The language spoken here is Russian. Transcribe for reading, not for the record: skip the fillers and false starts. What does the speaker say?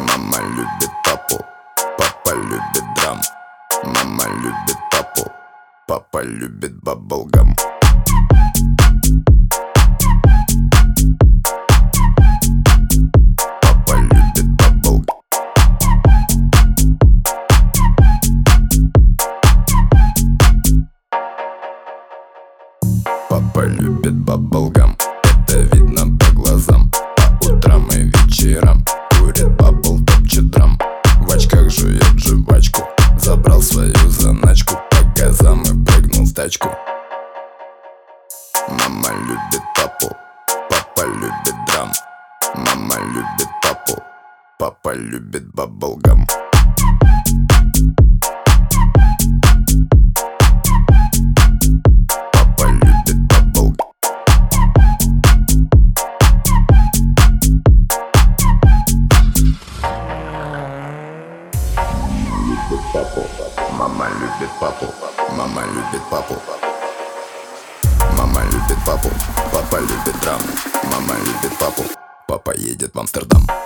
Мама любит папу, папа любит драм. Мама любит папу, папа любит баблгам. Папа любит баблгам. Папа любит баблгам. Это видно по глазам. По утрам и вечерам курит бабл, топчет драм. В очках жует жвачку. Забрал свою заначку. По газам и прыгнул в тачку. Мама любит папу, папа любит драм. Мама любит папу, папа любит баблгам. Папа любит баблгам. Мама любит папу, мама любит папу. Мама любит папу, папа любит драм. Мама любит папу, папа едет в Амстердам.